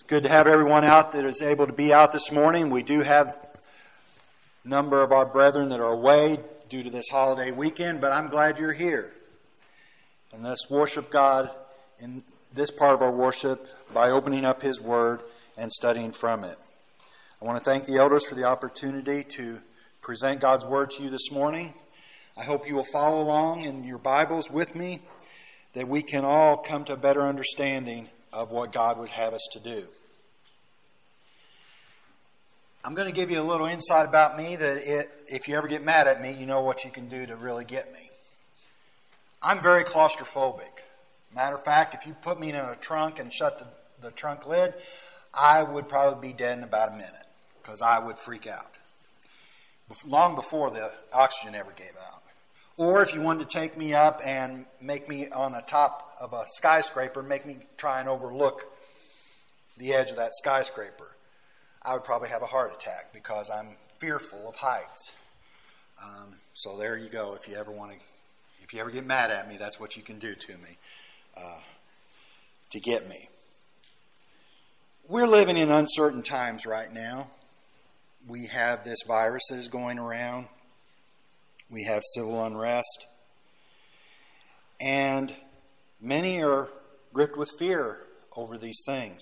Good to have everyone out that is able to be out this morning. We do have a number of our brethren that are away due to this holiday weekend, but I'm glad you're here. And let's worship God in this part of our worship by opening up His Word and studying from it. I want to thank the elders for the opportunity to present God's Word to you this morning. I hope you will follow along in your Bibles with me, that we can all come to a better understanding of what God would have us to do. I'm going to give you a little insight about me that if you ever get mad at me, you know what you can do to really get me. I'm very claustrophobic. Matter of fact, if you put me in a trunk and shut the trunk lid, I would probably be dead in about a minute because I would freak out. Long before the oxygen ever gave out. Or if you wanted to take me up and make me on the top of a skyscraper, make me try and overlook the edge of that skyscraper, I would probably have a heart attack because I'm fearful of heights. So there you go. If you ever get mad at me, that's what you can do to me to get me. We're living in uncertain times right now. We have this virus that is going around. We have civil unrest. And many are gripped with fear over these things.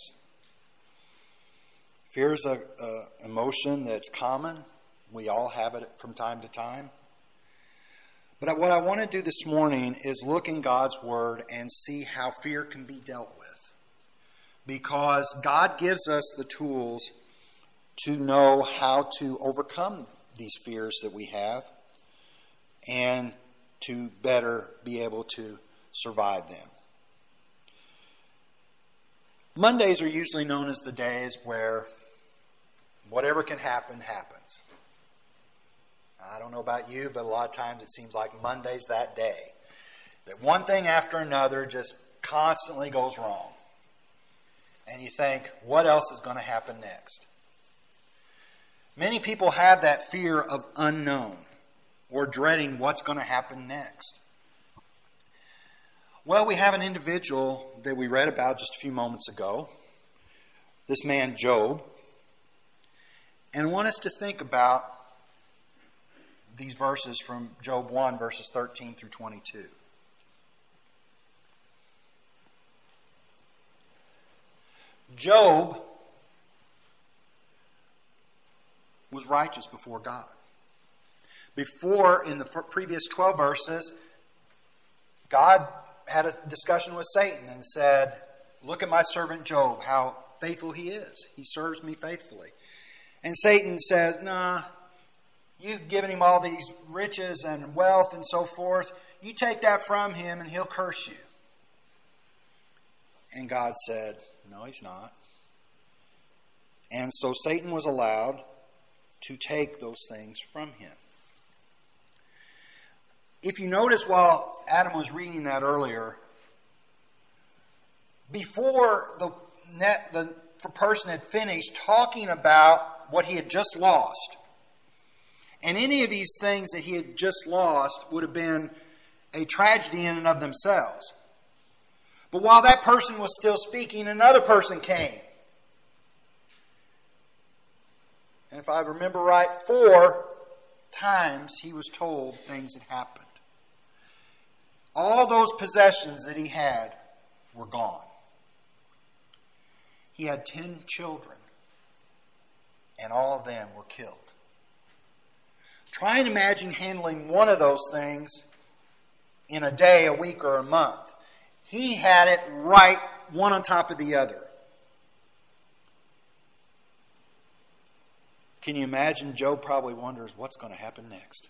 Fear is an emotion that's common. We all have it from time to time. But what I want to do this morning is look in God's Word and see how fear can be dealt with. Because God gives us the tools to know how to overcome these fears that we have and to better be able to survive them. Mondays are usually known as the days where whatever can happen, happens. I don't know about you, but a lot of times it seems like Monday's that day. That one thing after another just constantly goes wrong. And you think, what else is going to happen next? Many people have that fear of unknown or dreading what's going to happen next. Well, we have an individual that we read about just a few moments ago, this man Job, and I want us to think about these verses from Job 1, verses 13 through 22. Job was righteous before God. Before, in the previous 12 verses, God had a discussion with Satan and said, look at my servant Job, how faithful he is. He serves me faithfully. And Satan says, nah, you've given him all these riches and wealth and so forth. You take that from him and he'll curse you. And God said, no, he's not. And so Satan was allowed to take those things from him. If you notice while Adam was reading that earlier, before the person had finished talking about what he had just lost, and any of these things that he had just lost would have been a tragedy in and of themselves. But while that person was still speaking, another person came. And if I remember right, 4 times he was told things had happened. All those possessions that he had were gone. He had 10 children, and all of them were killed. Try and imagine handling one of those things in a day, a week, or a month. He had it right, one on top of the other. Can you imagine? Job probably wonders what's going to happen next.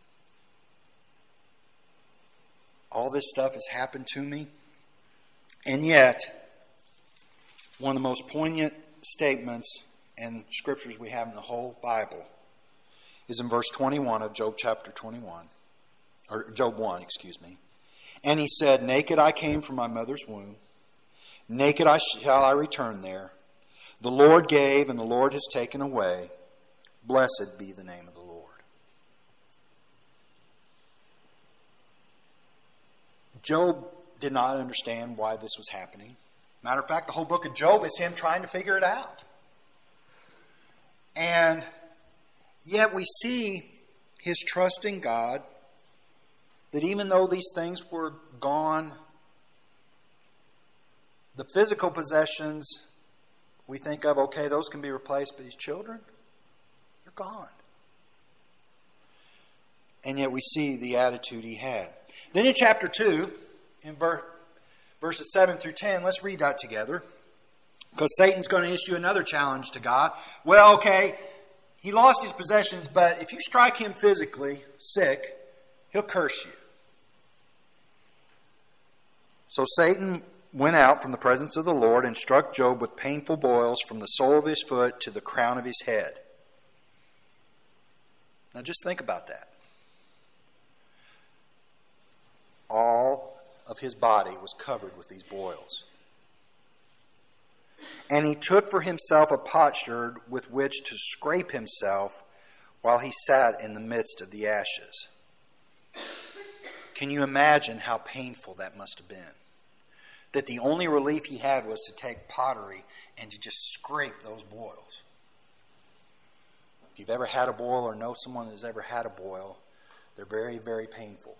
All this stuff has happened to me. And yet, one of the most poignant statements and scriptures we have in the whole Bible is in verse 21 of Job chapter 21. Or Job 1, excuse me. And he said, naked I came from my mother's womb. Naked shall I return there. The Lord gave and the Lord has taken away. Blessed be the name of the Lord. Job did not understand why this was happening. Matter of fact, the whole book of Job is him trying to figure it out. And yet we see his trust in God, that even though these things were gone, the physical possessions we think of, okay, those can be replaced, but his children, they're gone. And yet we see the attitude he had. Then in chapter 2, in verses 7 through 10, let's read that together. Because Satan's going to issue another challenge to God. Well, okay, he lost his possessions, but if you strike him physically sick, he'll curse you. So Satan went out from the presence of the Lord and struck Job with painful boils from the sole of his foot to the crown of his head. Now just think about that. All of his body was covered with these boils. And he took for himself a potsherd with which to scrape himself while he sat in the midst of the ashes. Can you imagine how painful that must have been? That the only relief he had was to take pottery and to just scrape those boils. If you've ever had a boil or know someone that's ever had a boil, they're very, very painful.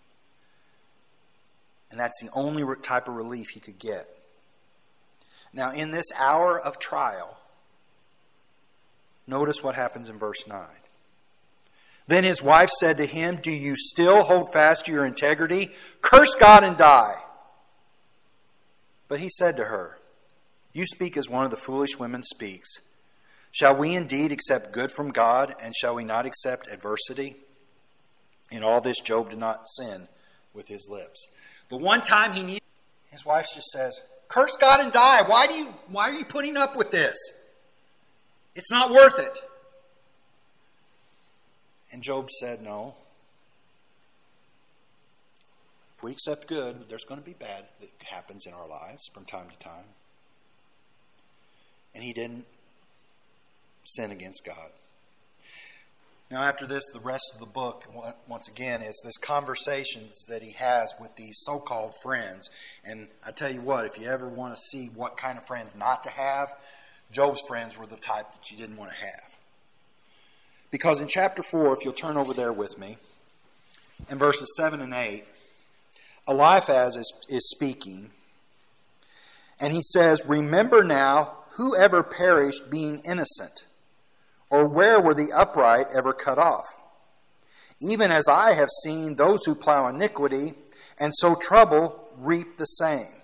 And that's the only type of relief he could get. Now, in this hour of trial, notice what happens in verse 9. Then his wife said to him, "Do you still hold fast to your integrity? Curse God and die." But he said to her, "You speak as one of the foolish women speaks. Shall we indeed accept good from God, and shall we not accept adversity?" In all this, Job did not sin with his lips. The one time he needed, his wife just says, "Curse God and die. Why are you putting up with this? It's not worth it." And Job said, "No. If we accept good, there's going to be bad that happens in our lives from time to time." And he didn't sin against God. Now after this, the rest of the book, once again, is this conversations that he has with these so-called friends. And I tell you what, if you ever want to see what kind of friends not to have, Job's friends were the type that you didn't want to have. Because in chapter 4, if you'll turn over there with me, in verses 7 and 8, Eliphaz is speaking. And he says, "Remember now, whoever perished being innocent? Or where were the upright ever cut off? Even as I have seen those who plow iniquity and sow trouble reap the same."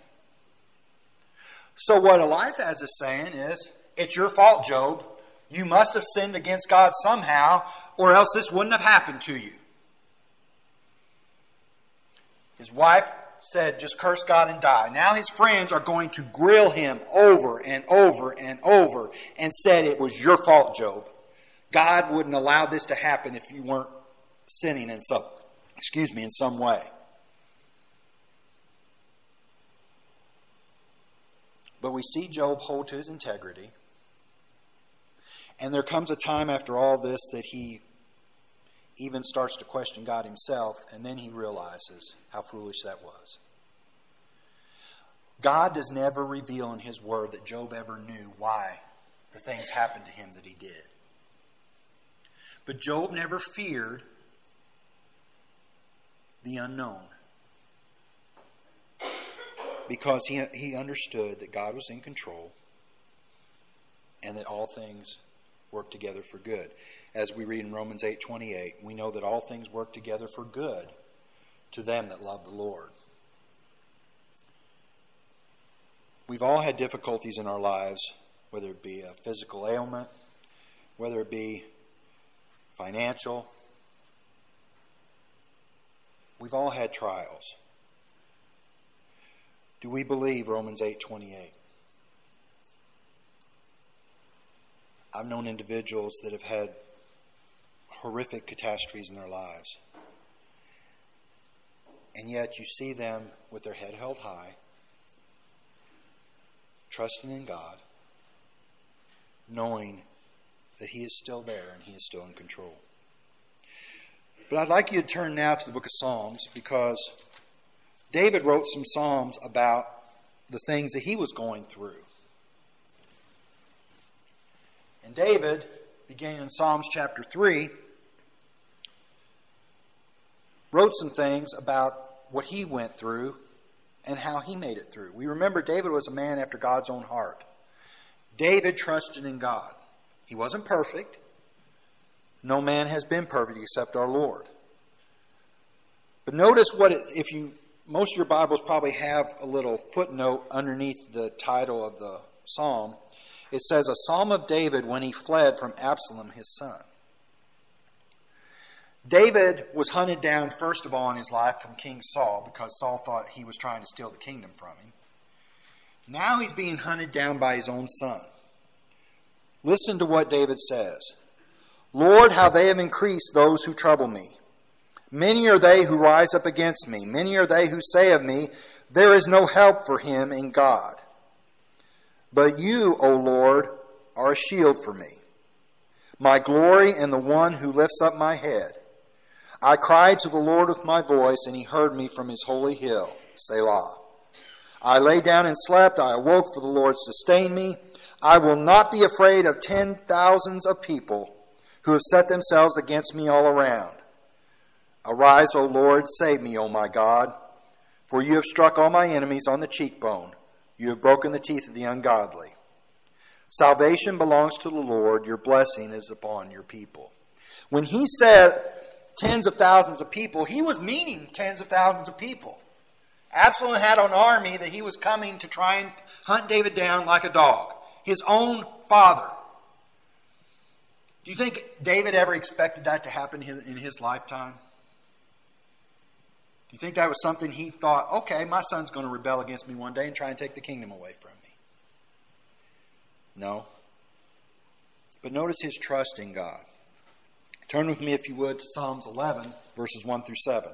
So what Eliphaz is saying is, it's your fault, Job. You must have sinned against God somehow, or else this wouldn't have happened to you. His wife said, "Just curse God and die." Now his friends are going to grill him over and over and over and said, "It was your fault, Job. God wouldn't allow this to happen if you weren't sinning in some way." But we see Job hold to his integrity. And there comes a time after all this that he even starts to question God himself, and then he realizes how foolish that was. God does never reveal in his word that Job ever knew why the things happened to him that he did. But Job never feared the unknown, because he understood that God was in control and that all things work together for good. As we read in Romans 8:28, we know that all things work together for good to them that love the Lord. We've all had difficulties in our lives, whether it be a physical ailment, whether it be financial. We've all had trials. Do we believe Romans 8:28? I've known individuals that have had horrific catastrophes in their lives. And yet you see them with their head held high, trusting in God, knowing that he is still there and he is still in control. But I'd like you to turn now to the book of Psalms, because David wrote some Psalms about the things that he was going through. And David, beginning in Psalms chapter 3, wrote some things about what he went through and how he made it through. We remember David was a man after God's own heart. David trusted in God. He wasn't perfect. No man has been perfect except our Lord. But notice most of your Bibles probably have a little footnote underneath the title of the psalm. It says, a psalm of David when he fled from Absalom, his son. David was hunted down, first of all, in his life from King Saul because Saul thought he was trying to steal the kingdom from him. Now he's being hunted down by his own son. Listen to what David says. Lord, how they have increased those who trouble me. Many are they who rise up against me. Many are they who say of me, there is no help for him in God. But you, O Lord, are a shield for me, my glory and the one who lifts up my head. I cried to the Lord with my voice, and he heard me from his holy hill. Selah. I lay down and slept. I awoke, for the Lord sustained me. I will not be afraid of 10,000s of people who have set themselves against me all around. Arise, O Lord, save me, O my God, for you have struck all my enemies on the cheekbone. You have broken the teeth of the ungodly. Salvation belongs to the Lord. Your blessing is upon your people. When he said tens of thousands of people, he was meaning tens of thousands of people. Absalom had an army that he was coming to try and hunt David down like a dog. His own father. Do you think David ever expected that to happen in his lifetime? Do you think that was something he thought, okay, my son's going to rebel against me one day and try and take the kingdom away from me? No. But notice his trust in God. Turn with me, if you would, to Psalms 11, verses 1 through 7.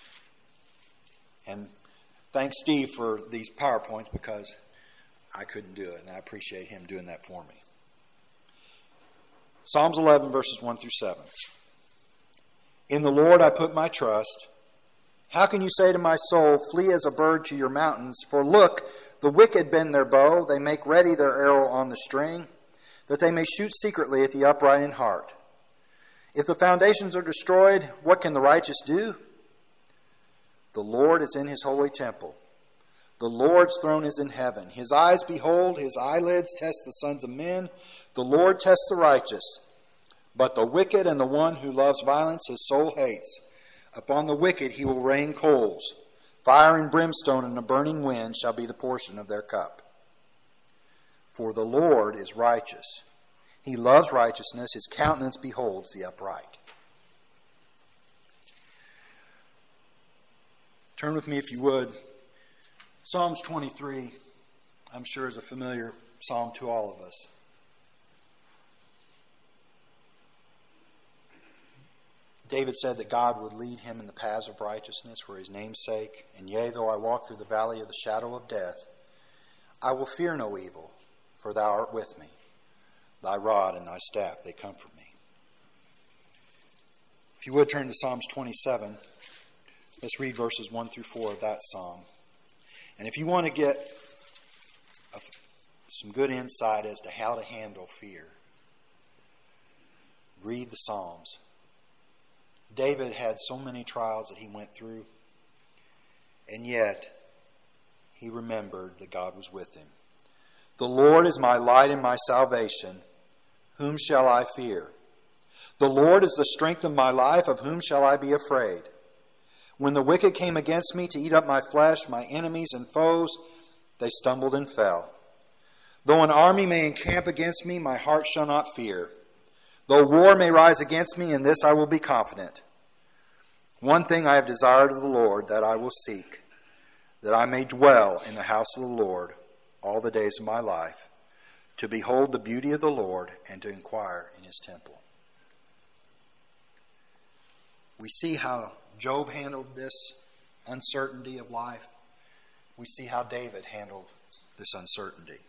And thanks, Steve, for these PowerPoints because I couldn't do it, and I appreciate him doing that for me. Psalms 11, verses 1 through 7. In the Lord I put my trust. How can you say to my soul, flee as a bird to your mountains? For look, the wicked bend their bow. They make ready their arrow on the string, that they may shoot secretly at the upright in heart. If the foundations are destroyed, what can the righteous do? The Lord is in his holy temple. The Lord's throne is in heaven. His eyes behold, his eyelids test the sons of men. The Lord tests the righteous. But the wicked and the one who loves violence his soul hates. Upon the wicked he will rain coals. Fire and brimstone and a burning wind shall be the portion of their cup. For the Lord is righteous. He loves righteousness. His countenance beholds the upright. Turn with me, if you would. Psalms 23, I'm sure, is a familiar psalm to all of us. David said that God would lead him in the paths of righteousness for his name's sake. And yea, though I walk through the valley of the shadow of death, I will fear no evil, for thou art with me. Thy rod and thy staff, they comfort me. If you would turn to Psalms 27, let's read verses 1 through 4 of that psalm. And if you want to get some good insight as to how to handle fear, read the Psalms. David had so many trials that he went through, and yet he remembered that God was with him. The Lord is my light and my salvation. Whom shall I fear? The Lord is the strength of my life. Of whom shall I be afraid? When the wicked came against me to eat up my flesh, my enemies and foes, they stumbled and fell. Though an army may encamp against me, my heart shall not fear. Though war may rise against me, in this I will be confident. One thing I have desired of the Lord, that I will seek, that I may dwell in the house of the Lord all the days of my life, to behold the beauty of the Lord and to inquire in his temple. We see how Job handled this uncertainty of life. We see how David handled this uncertainty.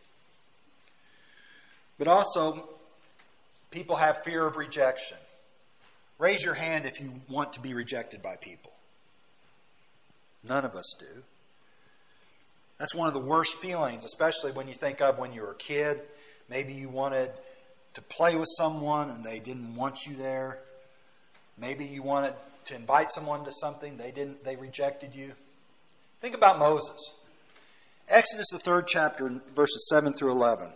But also, people have fear of rejection. Raise your hand if you want to be rejected by people. None of us do. That's one of the worst feelings, especially when you think of when you were a kid. Maybe you wanted to play with someone and they didn't want you there. Maybe you wanted to invite someone to something, they rejected you. Think about Moses. Exodus, the 3rd chapter, verses 7 through 11.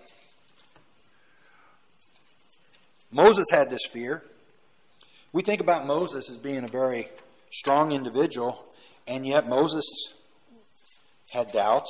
Moses had this fear. We think about Moses as being a very strong individual, and yet Moses had doubts.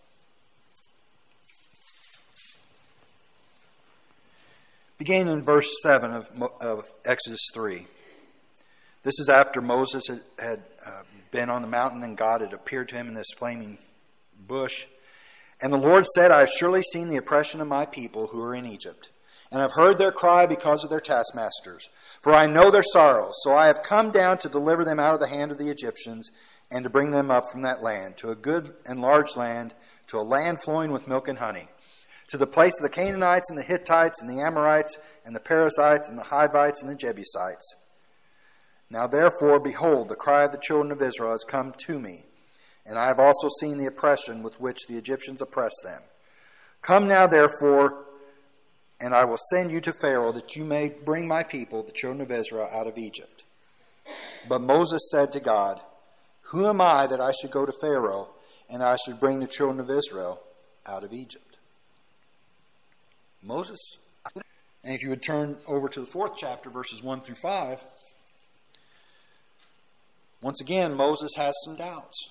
Beginning in verse 7 of Exodus 3. This is after Moses had been on the mountain and God had appeared to him in this flaming bush. And the Lord said, I have surely seen the oppression of my people who are in Egypt, and I've heard their cry because of their taskmasters. For I know their sorrows, so I have come down to deliver them out of the hand of the Egyptians and to bring them up from that land, to a good and large land, to a land flowing with milk and honey, to the place of the Canaanites and the Hittites and the Amorites and the Perizzites and the Hivites and the Jebusites. Now therefore, behold, the cry of the children of Israel has come to me, and I have also seen the oppression with which the Egyptians oppress them. Come now therefore, and I will send you to Pharaoh, that you may bring my people, the children of Israel, out of Egypt. But Moses said to God, Who am I that I should go to Pharaoh, and I should bring the children of Israel out of Egypt? Moses, and if you would turn over to the 4th chapter, verses 1 through 5, once again, Moses has some doubts.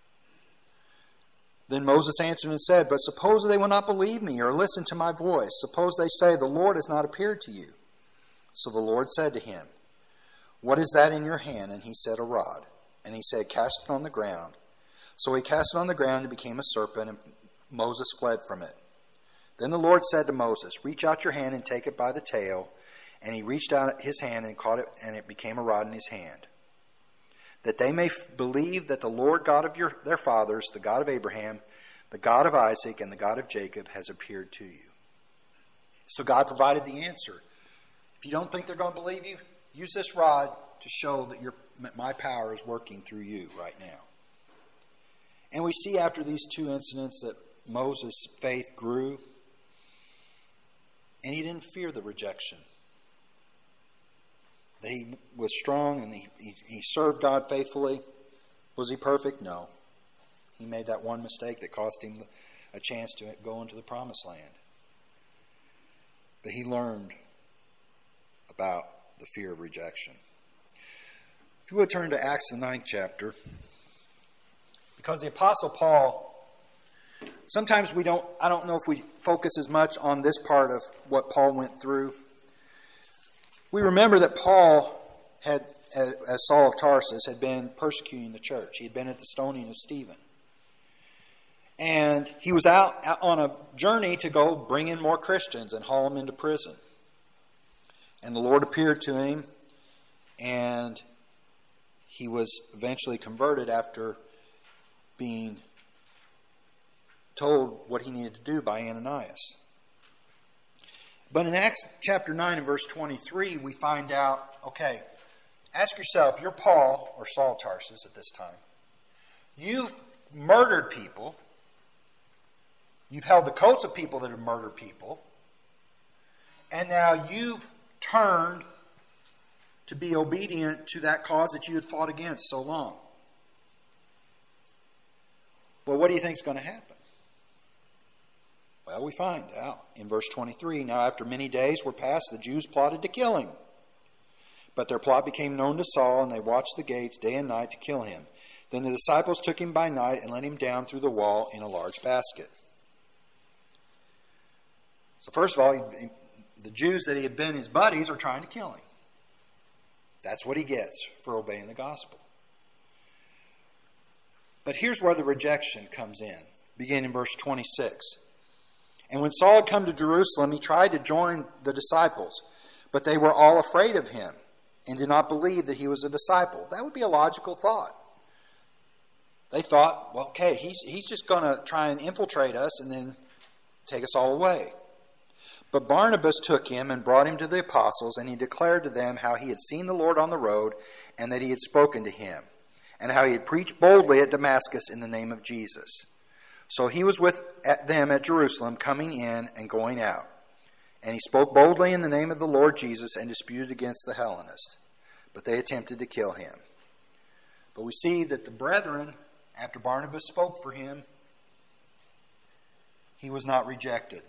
Then Moses answered and said, But suppose they will not believe me or listen to my voice. Suppose they say, The Lord has not appeared to you. So the Lord said to him, What is that in your hand? And he said, A rod. And he said, Cast it on the ground. So he cast it on the ground and became a serpent, and Moses fled from it. Then the Lord said to Moses, Reach out your hand and take it by the tail. And he reached out his hand and caught it, and it became a rod in his hand. That they may believe that the Lord God of their fathers, the God of Abraham, the God of Isaac, and the God of Jacob, has appeared to you. So God provided the answer. If you don't think they're going to believe you, use this rod to show that my power is working through you right now. And we see after these two incidents that Moses' faith grew, and he didn't fear the rejection. That he was strong and he served God faithfully. Was he perfect? No. He made that one mistake that cost him a chance to go into the promised land. But he learned about the fear of rejection. If you would turn to Acts the 9th chapter. Because the Apostle Paul, sometimes I don't know if we focus as much on this part of what Paul went through. We remember that Paul had, as Saul of Tarsus, had been persecuting the church. He had been at the stoning of Stephen. And he was out on a journey to go bring in more Christians and haul them into prison. And the Lord appeared to him, and he was eventually converted after being told what he needed to do by Ananias. But in Acts chapter 9 and verse 23, we find out, okay, ask yourself, you're Paul, or Saul of Tarsus at this time. You've murdered people. You've held the coats of people that have murdered people. And now you've turned to be obedient to that cause that you had fought against so long. Well, what do you think is going to happen? Well, we find out in verse 23, Now after many days were passed, the Jews plotted to kill him. But their plot became known to Saul, and they watched the gates day and night to kill him. Then the disciples took him by night and let him down through the wall in a large basket. So first of all, the Jews that he had been his buddies are trying to kill him. That's what he gets for obeying the gospel. But here's where the rejection comes in, beginning in verse 26. And when Saul had come to Jerusalem, he tried to join the disciples, but they were all afraid of him and did not believe that he was a disciple. That would be a logical thought. They thought, well, okay, he's just going to try and infiltrate us and then take us all away. But Barnabas took him and brought him to the apostles, and he declared to them how he had seen the Lord on the road and that he had spoken to him, and how he had preached boldly at Damascus in the name of Jesus. So he was with them at Jerusalem, coming in and going out. And he spoke boldly in the name of the Lord Jesus and disputed against the Hellenists. But they attempted to kill him. But we see that the brethren, after Barnabas spoke for him, he was not rejected.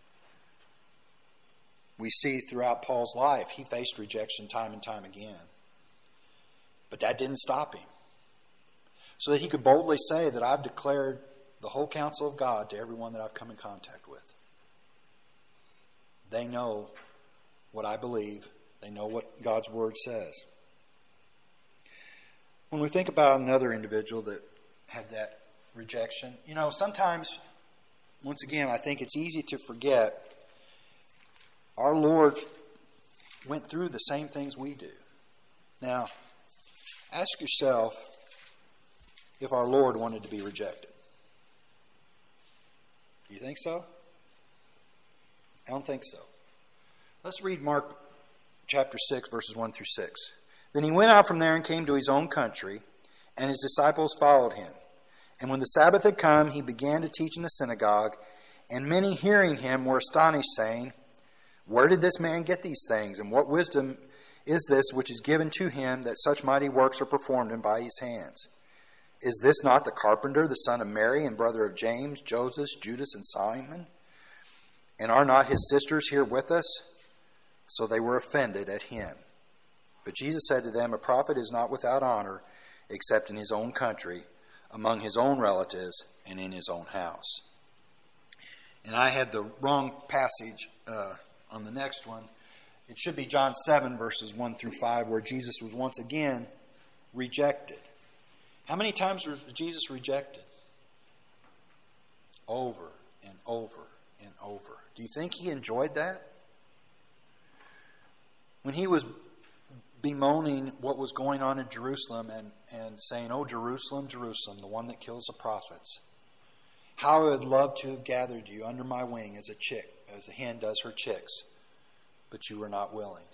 We see throughout Paul's life, he faced rejection time and time again. But that didn't stop him. So that he could boldly say that I've declared the whole counsel of God to everyone that I've come in contact with. They know what I believe. They know what God's Word says. When we think about another individual that had that rejection, sometimes, once again, I think it's easy to forget our Lord went through the same things we do. Now, ask yourself if our Lord wanted to be rejected. Do you think so? I don't think so. Let's read Mark chapter 6, verses 1 through 6. Then he went out from there and came to his own country, and his disciples followed him. And when the Sabbath had come, he began to teach in the synagogue, and many hearing him were astonished, saying, Where did this man get these things? And what wisdom is this which is given to him, that such mighty works are performed in by his hands? Is this not the carpenter, the son of Mary, and brother of James, Joseph, Judas, and Simon? And are not his sisters here with us? So they were offended at him. But Jesus said to them, A prophet is not without honor, except in his own country, among his own relatives, and in his own house. And I had the wrong passage on the next one. It should be John 7, verses 1 through 5, where Jesus was once again rejected. How many times was Jesus rejected? Over and over and over. Do you think he enjoyed that? When he was bemoaning what was going on in Jerusalem and saying, Oh, Jerusalem, Jerusalem, the one that kills the prophets. How I would love to have gathered you under my wing as a hen does her chicks, but you were not willing.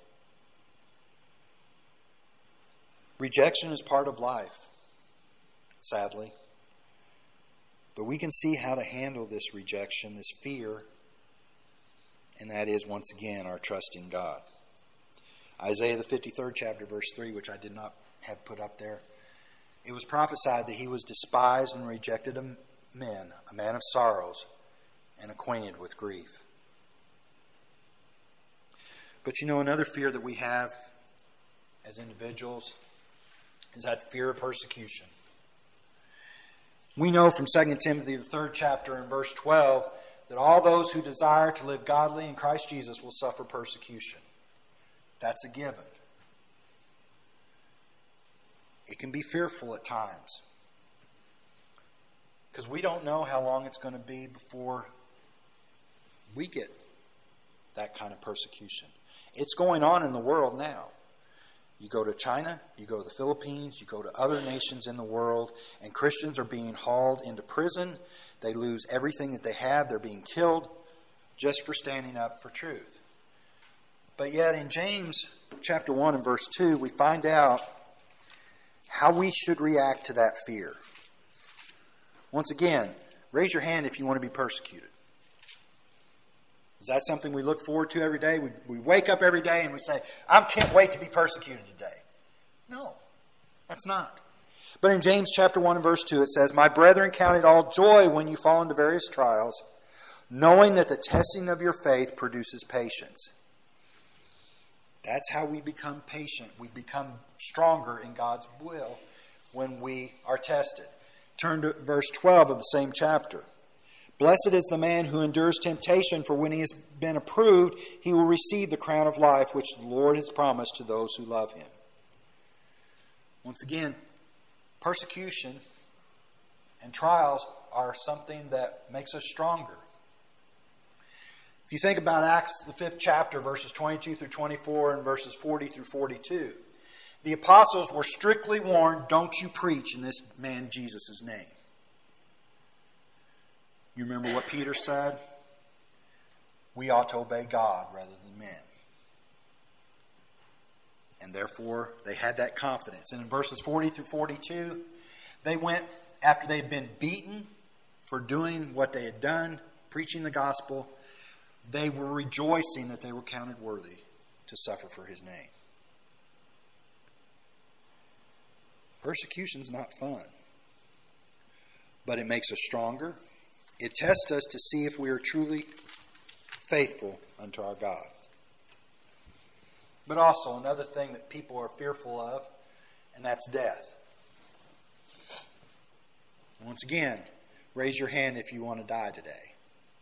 Rejection is part of life, sadly. But we can see how to handle this rejection, this fear, and that is, once again, our trust in God. Isaiah the 53rd chapter, verse 3, which I did not have put up there. It was prophesied that he was despised and rejected of men, a man of sorrows, and acquainted with grief. But another fear that we have as individuals is that fear of persecution. We know from 2 Timothy the 3rd chapter and verse 12 that all those who desire to live godly in Christ Jesus will suffer persecution. That's a given. It can be fearful at times, because we don't know how long it's going to be before we get that kind of persecution. It's going on in the world now. You go to China, you go to the Philippines, you go to other nations in the world, and Christians are being hauled into prison. They lose everything that they have. They're being killed just for standing up for truth. But yet in James chapter 1 and verse 2, we find out how we should react to that fear. Once again, raise your hand if you want to be persecuted. Is that something we look forward to every day? We wake up every day and we say, I can't wait to be persecuted today. No, that's not. But in James chapter 1 and verse 2, it says, My brethren, count it all joy when you fall into various trials, knowing that the testing of your faith produces patience. That's how we become patient. We become stronger in God's will when we are tested. Turn to verse 12 of the same chapter. Blessed is the man who endures temptation, for when he has been approved, he will receive the crown of life which the Lord has promised to those who love him. Once again, persecution and trials are something that makes us stronger. If you think about Acts, the 5th chapter, verses 22 through 24 and verses 40 through 42, the apostles were strictly warned, don't you preach in this man Jesus' name. You remember what Peter said? We ought to obey God rather than men. And therefore, they had that confidence. And in verses 40 through 42, they went, after they'd been beaten for doing what they had done, preaching the gospel, they were rejoicing that they were counted worthy to suffer for his name. Persecution's not fun, but it makes us stronger. It tests us to see if we are truly faithful unto our God. But also another thing that people are fearful of, and that's death. Once again, raise your hand if you want to die today.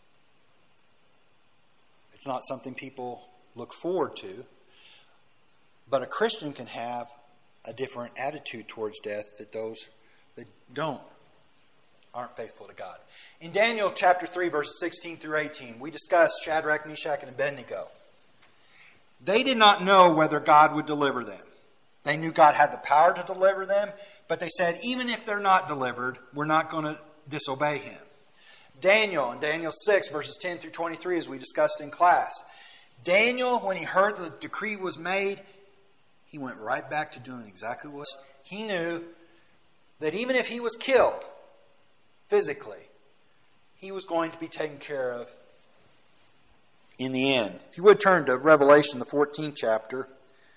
It's not something people look forward to, but a Christian can have a different attitude towards death that those that aren't faithful to God. In Daniel chapter 3, verses 16 through 18, we discussed Shadrach, Meshach, and Abednego. They did not know whether God would deliver them. They knew God had the power to deliver them, but they said, even if they're not delivered, we're not going to disobey him. Daniel, in Daniel 6, verses 10 through 23, as we discussed in class. Daniel, when he heard the decree was made, he went right back to doing exactly what he knew, that even if he was killed physically, he was going to be taken care of in the end. If you would turn to Revelation, the 14th chapter,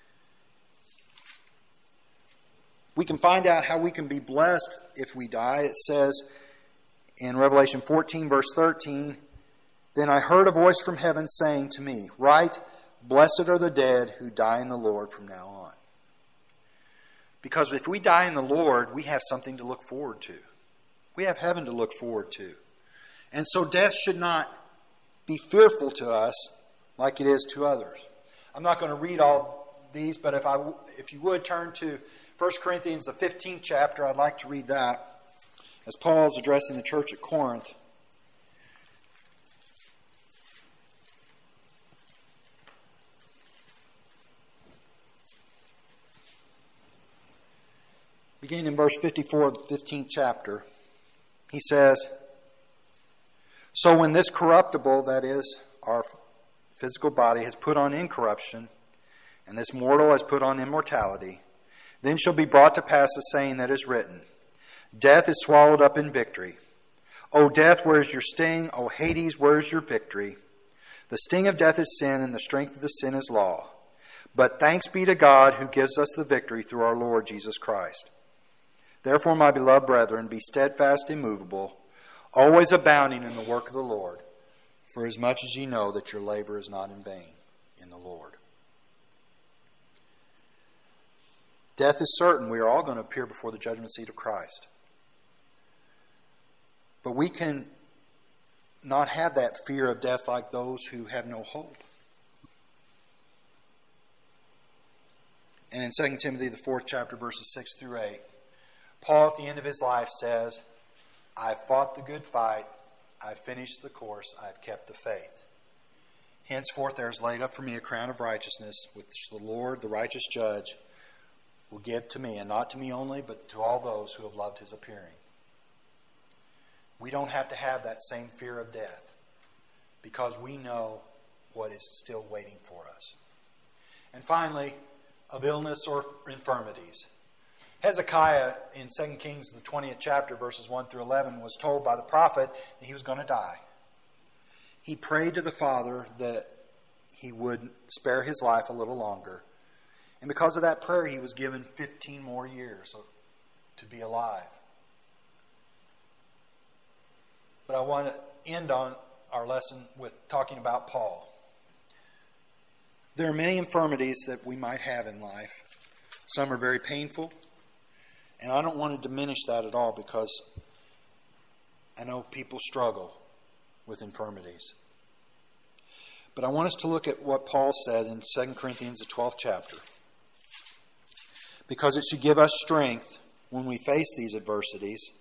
we can find out how we can be blessed if we die. It says in Revelation 14, verse 13, "Then I heard a voice from heaven saying to me, 'Write, blessed are the dead who die in the Lord from now on.'" Because if we die in the Lord, we have something to look forward to. We have heaven to look forward to. And so death should not be fearful to us like it is to others. I'm not going to read all these, but if you would turn to 1 Corinthians, the 15th chapter, I'd like to read that as Paul is addressing the church at Corinth. Beginning in verse 54 of the 15th chapter, he says, "So when this corruptible, that is, our physical body, has put on incorruption, and this mortal has put on immortality, then shall be brought to pass the saying that is written, 'Death is swallowed up in victory.' O death, where is your sting? O Hades, where is your victory? The sting of death is sin, and the strength of the sin is law. But thanks be to God who gives us the victory through our Lord Jesus Christ. Therefore, my beloved brethren, be steadfast, immovable, always abounding in the work of the Lord, for as much as ye know that your labor is not in vain in the Lord." Death is certain. We are all going to appear before the judgment seat of Christ. But we can not have that fear of death like those who have no hope. And in 2 Timothy, the 4th chapter, verses 6 through 8, Paul at the end of his life says, "I've fought the good fight, I've finished the course, I've kept the faith. Henceforth there is laid up for me a crown of righteousness, which the Lord, the righteous judge, will give to me, and not to me only, but to all those who have loved his appearing." We don't have to have that same fear of death, because we know what is still waiting for us. And finally, of illness or infirmities. Hezekiah in 2 Kings, the 20th chapter, verses 1 through 11, was told by the prophet that he was going to die. He prayed to the Father that he would spare his life a little longer. And because of that prayer, he was given 15 more years to be alive. But I want to end on our lesson with talking about Paul. There are many infirmities that we might have in life. Some are very painful. And I don't want to diminish that at all, because I know people struggle with infirmities. But I want us to look at what Paul said in 2 Corinthians, the 12th chapter. Because it should give us strength when we face these adversities.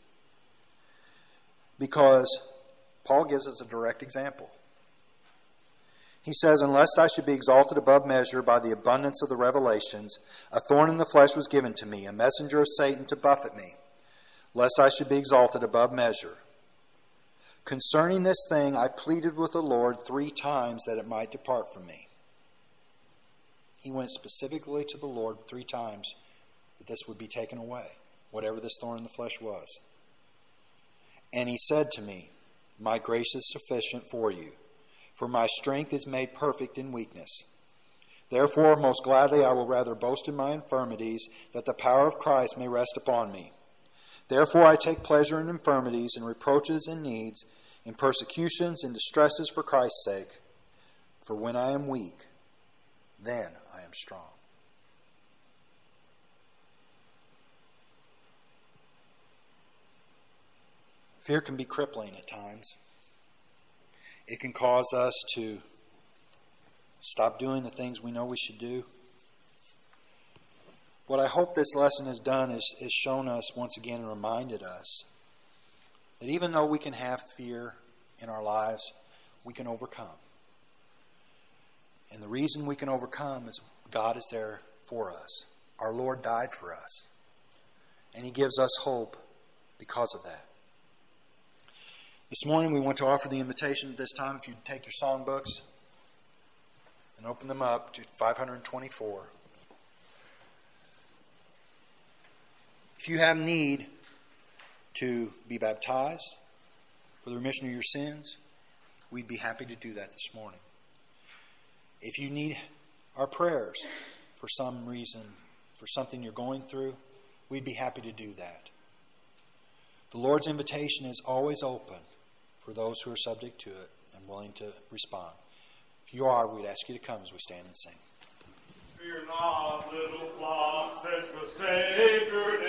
Because Paul gives us a direct example. He says, "Unless I should be exalted above measure by the abundance of the revelations, a thorn in the flesh was given to me, a messenger of Satan to buffet me, lest I should be exalted above measure. Concerning this thing, I pleaded with the Lord 3 times that it might depart from me." He went specifically to the Lord 3 times that this would be taken away, whatever this thorn in the flesh was. And he said to me, My grace is sufficient for you, for my strength is made perfect in weakness. Therefore, most gladly I will rather boast in my infirmities, that the power of Christ may rest upon me. Therefore I take pleasure in infirmities, in reproaches and needs, in persecutions and distresses for Christ's sake. For when I am weak, then I am strong. Fear can be crippling at times. It can cause us to stop doing the things we know we should do. What I hope this lesson has done is shown us once again and reminded us that even though we can have fear in our lives, we can overcome. And the reason we can overcome is God is there for us. Our Lord died for us. And He gives us hope because of that. This morning we want to offer the invitation at this time, if you'd take your songbooks and open them up to 524. If you have need to be baptized for the remission of your sins, we'd be happy to do that this morning. If you need our prayers for some reason, for something you're going through, we'd be happy to do that. The Lord's invitation is always open for those who are subject to it and willing to respond. If you are, we'd ask you to come as we stand and sing. Fear not, little flock, says the Savior.